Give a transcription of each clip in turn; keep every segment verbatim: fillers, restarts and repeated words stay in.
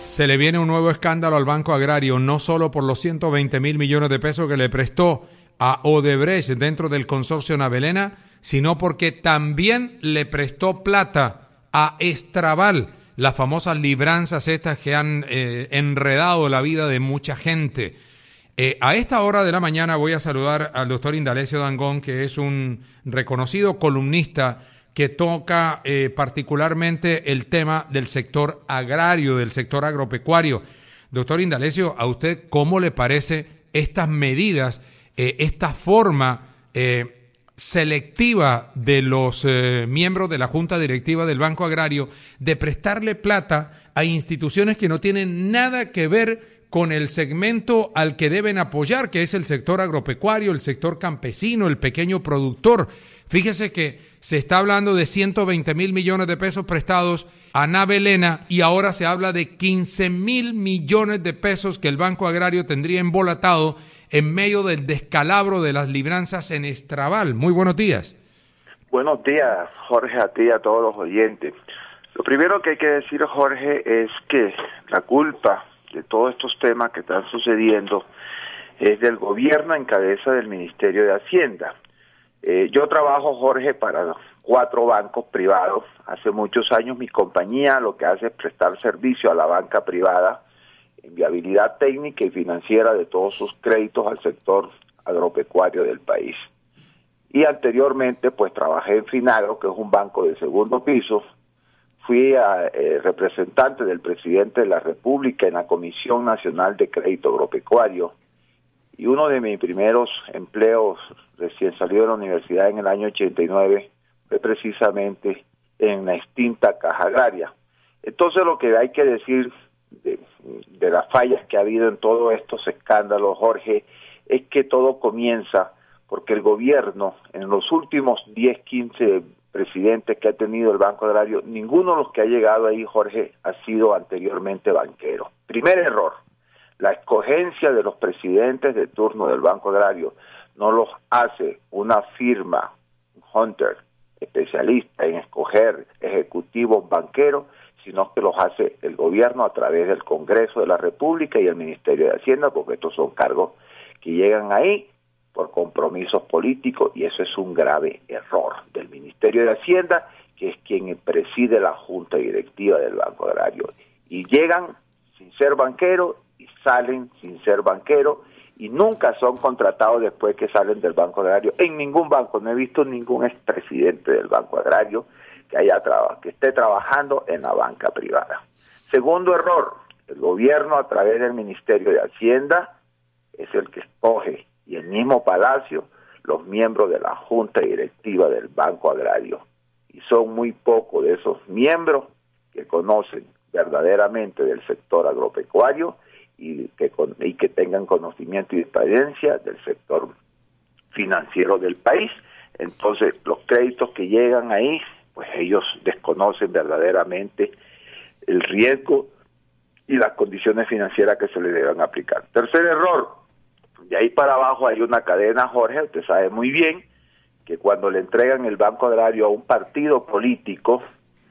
Se le viene un nuevo escándalo al Banco Agrario, no solo por los ciento veinte mil millones de pesos que le prestó a Odebrecht dentro del consorcio Navelena, sino porque también le prestó plata a Estraval, las famosas libranzas estas que han eh, enredado la vida de mucha gente. Eh, a esta hora de la mañana voy a saludar al doctor Indalecio Dangond, que es un reconocido columnista que toca eh, particularmente el tema del sector agrario, del sector agropecuario. Doctor Indalecio, ¿a usted cómo le parece estas medidas, eh, esta forma eh, selectiva de los eh, miembros de la Junta Directiva del Banco Agrario de prestarle plata a instituciones que no tienen nada que ver con el segmento al que deben apoyar, que es el sector agropecuario, el sector campesino, el pequeño productor? Fíjese que se está hablando de ciento veinte mil millones de pesos prestados a Navelena y ahora se habla de quince mil millones de pesos que el Banco Agrario tendría embolatado en medio del descalabro de las libranzas en Estraval. Muy buenos días. Buenos días, Jorge, a ti y a todos los oyentes. Lo primero que hay que decir, Jorge, es que la culpa de todos estos temas que están sucediendo es del gobierno en cabeza del Ministerio de Hacienda. Eh, yo trabajo, Jorge, para cuatro bancos privados. Hace muchos años mi compañía lo que hace es prestar servicio a la banca privada en viabilidad técnica y financiera de todos sus créditos al sector agropecuario del país. Y anteriormente, pues trabajé en Finagro, que es un banco de segundo piso. Fui a, eh, representante del presidente de la República en la Comisión Nacional de Crédito Agropecuario. Y uno de mis primeros empleos recién salido de la universidad en el año ochenta y nueve fue precisamente en la extinta Caja Agraria. Entonces lo que hay que decir de, de las fallas que ha habido en todos estos escándalos, Jorge, es que todo comienza porque el gobierno, en los últimos diez, quince presidentes que ha tenido el Banco Agrario, ninguno de los que ha llegado ahí, Jorge, ha sido anteriormente banquero. Primer error. La escogencia de los presidentes de turno del Banco Agrario no los hace una firma, un hunter, especialista en escoger ejecutivos banqueros, sino que los hace el gobierno a través del Congreso de la República y el Ministerio de Hacienda, porque estos son cargos que llegan ahí por compromisos políticos, y eso es un grave error del Ministerio de Hacienda, que es quien preside la Junta Directiva del Banco Agrario. Y llegan sin ser banqueros, y salen sin ser banqueros, y nunca son contratados después que salen del Banco Agrario. En ningún banco, no he visto ningún expresidente del Banco Agrario que haya traba, que esté trabajando en la banca privada. Segundo error, el gobierno a través del Ministerio de Hacienda es el que escoge, y el mismo Palacio, los miembros de la Junta Directiva del Banco Agrario. Y son muy pocos de esos miembros que conocen verdaderamente del sector agropecuario y que, y que tengan conocimiento y experiencia del sector financiero del país. Entonces, los créditos que llegan ahí, pues ellos desconocen verdaderamente el riesgo y las condiciones financieras que se les deben aplicar. Tercer error, de ahí para abajo hay una cadena, Jorge, usted sabe muy bien que cuando le entregan el Banco Agrario a un partido político,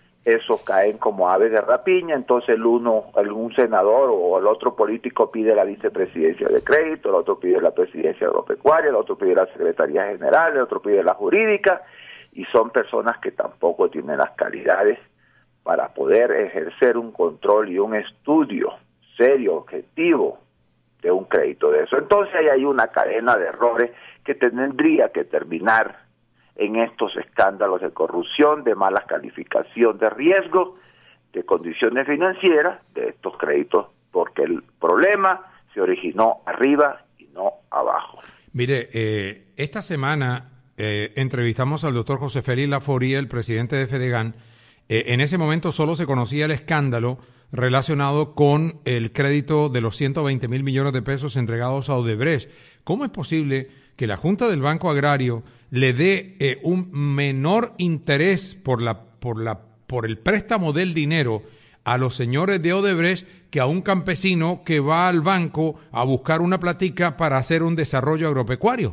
eso caen como aves de rapiña. Entonces el uno, algún senador o el otro político pide la vicepresidencia de crédito, el otro pide la presidencia agropecuaria, el otro pide la secretaría general, el otro pide la jurídica, y son personas que tampoco tienen las calidades para poder ejercer un control y un estudio serio, objetivo de un crédito de eso. Entonces ahí hay una cadena de errores que tendría que terminar en estos escándalos de corrupción, de mala calificación de riesgo, de condiciones financieras de estos créditos, porque el problema se originó arriba y no abajo. Mire, eh, esta semana eh, entrevistamos al doctor José Félix Laforía, el presidente de Fedegan. Eh, en ese momento solo se conocía el escándalo relacionado con el crédito de los ciento veinte mil millones de pesos entregados a Odebrecht. ¿Cómo es posible que la Junta del Banco Agrario le dé eh, un menor interés por la por la por el préstamo del dinero a los señores de Odebrecht que a un campesino que va al banco a buscar una platica para hacer un desarrollo agropecuario?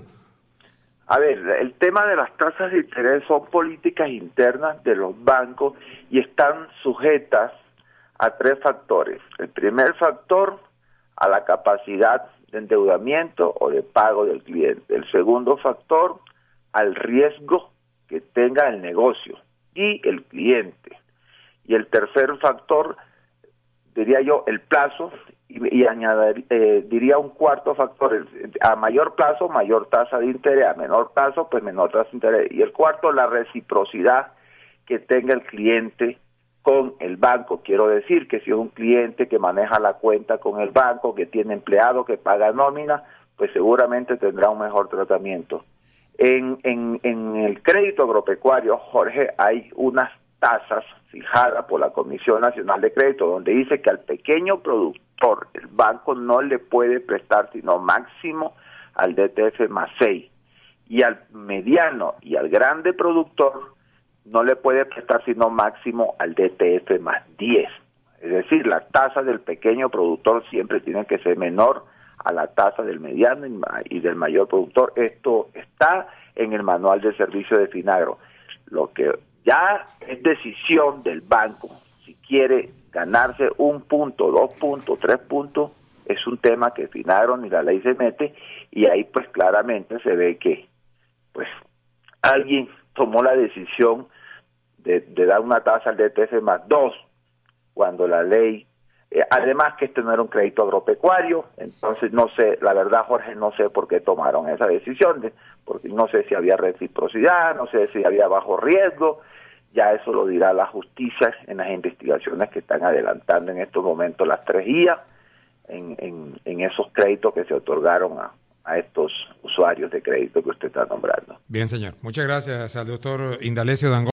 A ver, el tema de las tasas de interés son políticas internas de los bancos y están sujetas a tres factores. El primer factor, a la capacidad de endeudamiento o de pago del cliente. El segundo factor, al riesgo que tenga el negocio y el cliente. Y el tercer factor, diría yo, el plazo, y, y añadir, eh, diría un cuarto factor, a mayor plazo, mayor tasa de interés, a menor plazo, pues menor tasa de interés. Y el cuarto, la reciprocidad que tenga el cliente con el banco. Quiero decir que si es un cliente que maneja la cuenta con el banco, que tiene empleado, que paga nómina, pues seguramente tendrá un mejor tratamiento. En, en, en el crédito agropecuario, Jorge, hay unas tasas fijadas por la Comisión Nacional de Crédito, donde dice que al pequeño productor el banco no le puede prestar sino máximo al D T F más seis, y al mediano y al grande productor no le puede prestar sino máximo al D T F más diez. Es decir, la tasa del pequeño productor siempre tiene que ser menor a la tasa del mediano y del mayor productor. Esto está en el manual de servicio de Finagro. Lo que ya es decisión del banco, si quiere ganarse un punto, dos puntos, tres puntos, es un tema que Finagro ni la ley se mete, y ahí pues claramente se ve que pues alguien tomó la decisión de, de dar una tasa al D T F más dos, cuando la ley, eh, además que este no era un crédito agropecuario. Entonces no sé, la verdad, Jorge, no sé por qué tomaron esa decisión, de, porque no sé si había reciprocidad, no sé si había bajo riesgo, ya eso lo dirá la justicia en las investigaciones que están adelantando en estos momentos las tres I A en, en, en esos créditos que se otorgaron a, a estos usuarios de crédito que usted está nombrando. Bien, señor. Muchas gracias al doctor Indalecio Dangond.